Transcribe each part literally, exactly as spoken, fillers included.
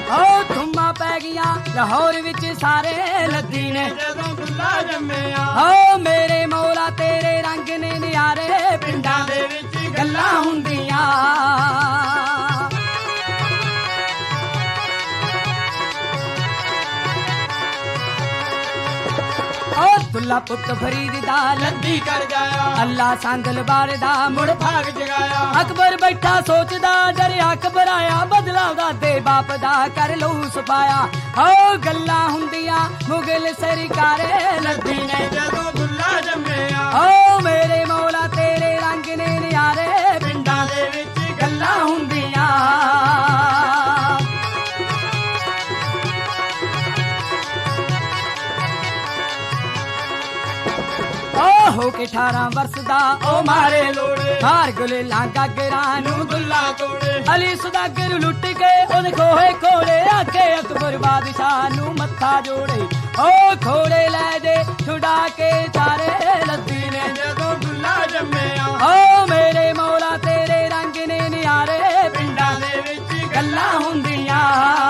ਓ ਧੁੰਮਾਂ ਪੈ ਗਈਆਂ ਲਾਹੌਰ ਵਿੱਚ ਸਾਰੇ ਲੱਦੀ ਨੇ ਜਦੋਂ ਦੁੱਲਾ ਜੰਮਿਆ ਓ ਮੇਰੇ ਮੌਲਾ ਤੇਰੇ ਰੰਗ ਨੇ ਨਿਆਰੇ ਪਿੰਡਾਂ ਦੇ ਵਿੱਚ ਗੱਲਾਂ ਹੁੰਦੀਆਂ ਓ ਦੁੱਲਾ ਪੁੱਤ ਫਰੀਦ ਦਾ ਲੱਦੀ ਕਰ ਜਾਇਆ ਅੱਲਾ ਸੰਦਲ ਬਾਰ ਦਾ ਮੁੜ ਮੁੜ ਭਾਗ ਜਗਾਇਆ ਅਕਬਰ ਬੈਠਾ ਸੋਚਦਾ ਡਰਿਆ ਘਬਰਾਇਆ ਬਦਲਾ ਉਹਦਾ ਦੇ ਬਾਪ ਦਾ ਕਰ ਲਊ ਸਫਾਇਆ ਓ ਗੱਲਾਂ ਹੁੰਦੀਆਂ ਮੁਗਲ ਸਰਕਾਰੇ ਲੱਦੀ ਨੇ ਜਦੋਂ ਦੁੱਲਾ ਜੰਮਿਆ ਓ ਮੇਰੇ ਮੌਲਾ ਤੇਰੇ ਰੰਗ ਨੇ ਨਿਆਰੇ ਪਿੰਡਾਂ ਦੇ ਵਿੱਚ ਗੱਲਾਂ ਹੁੰਦੀਆਂ ਓ ਹੋ ਕੇ ਅਠਾਰਾਂ ਵਰਸ ਦਾ ਉਹ ਮਾਰੇ ਲੋੜੇ ਹਾਰ ਗੁਲੇ ਲਾਂਗਾ ਗਰਾਂ ਨੂੰ ਨੂੰ ਦੁੱਲਾ ਤੋੜੇ ਅਲੀ ਸੁਦਾਗਰ ਲੁੱਟ ਕੇ ਉਹਦੇ ਖੋਹੇ ਖੋੜੇ ਆਕੇ ਅਕਬਰ ਬਾਦਸ਼ਾਹ ਨੂੰ ਮੱਥਾ ਜੋੜੇ ਓ ਖੋੜੇ ਲੈ ਜੇ ਛੁਡਾ ਕੇ ਚਾਰੇ ਲੱਦੀ ਨੇ ਜਦੋਂ ਦੁੱਲਾ ਜੰਮਿਆ ਓ ਮੇਰੇ ਮੌਲਾ ਤੇਰੇ ਰੰਗ ਨੇ ਨਿਆਰੇ ਪਿੰਡਾਂ ਦੇ ਵਿੱਚ ਗੱਲਾਂ ਹੁੰਦੀਆਂ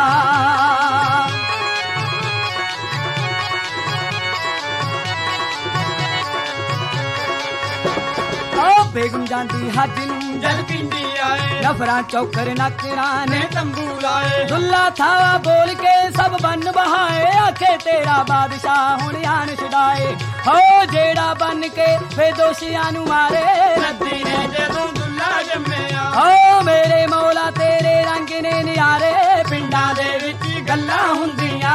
ਓ ਬੇਗਮ ਜਾਂਦੀ ਹੱਜ ਨੂੰ ਜਦ ਪਿੰਡੀ ਆਏ ਨਫਰਾਂ ਚੌਕਰ ਨਕਰਾਂ ਨੇ ਨੇ ਤੰਬੂ ਲਾਏ ਦੁੱਲਾ ਥਾਵਾ ਬੋਲ ਕੇ ਸਭ ਬੰਨ ਬਹਾਏ ਆਖੇ ਤੇਰਾ ਬਾਦਸ਼ਾਹ ਹੁਣ ਆਣ ਛਡਾਏ ਹੋ ਜਿਹੜਾ ਬੰਨ ਕੇ ਫੇ ਦੋਸ਼ੀਆਂ ਨੂੰ ਮਾਰੇ ਲੱਦੀ ਨੇ ਜਦੋਂ ਦੁੱਲਾ ਜੰਮਿਆ ਓ ਮੇਰੇ ਮੌਲਾ ਤੇਰੇ ਰੰਗ ਨੇ ਨਿਆਰੇ ਪਿੰਡਾਂ ਦੇ ਵਿੱਚ ਗੱਲਾਂ ਹੁੰਦੀਆਂ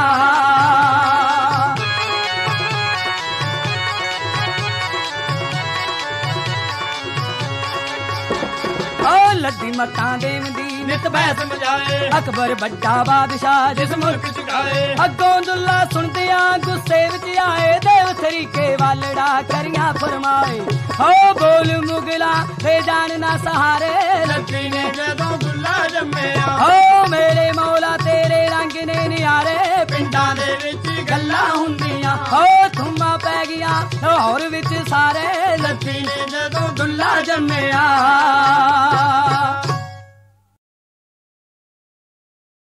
ਓ ਲੱਦੀ ਮਤਾਂ ਦੇਵਦੀ ਨਿਤ ਬੈਸ ਮਜਾਏ ਅਕਬਰ ਵੱਡਾ ਬਾਦਸ਼ਾਹ ਜਿਸ ਜਿਸ ਮੁਲਕ ਚ ਗਾਏ ਅੱਗੋਂ ਦੁੱਲਾ ਸੁਣਦਿਆਂ ਗੁੱਸੇ ਵਿੱਚ ਆਏ ਦੇਵ ਤਰੀਕੇ ਵਾਲੜਾ ਕਰੀਆਂ ਫਰਮਾਏ ਹੋ ਬੋਲ ਮੁਗਲਾ ਤੇ ਜਾਨ ਨਾ ਸਹਾਰੇ ਲੱਦੀ ਨੇ ਜਦੋਂ ਦੁੱਲਾ ਜੰਮਿਆ ਹੋ ਮੇਰੇ ਮੌਲਾ ਤੇਰੇ ਰੰਗ ਨੇ ਨਿਆਰੇ ਪਿੰਡਾਂ ਦੇ ਵਿੱਚ ਗੱਲਾਂ ਹੁੰਦੀਆਂ ਹੋ ਧੁੰਮਾਂ ਪੈ ਗਈਆਂ ਲਾਹੌਰ ਵਿੱਚ ਸਾਰੇ ਲੱਦੀ ਨੇ ਜਦੋਂ ਦੁੱਲਾ ਜੰਮਿਆ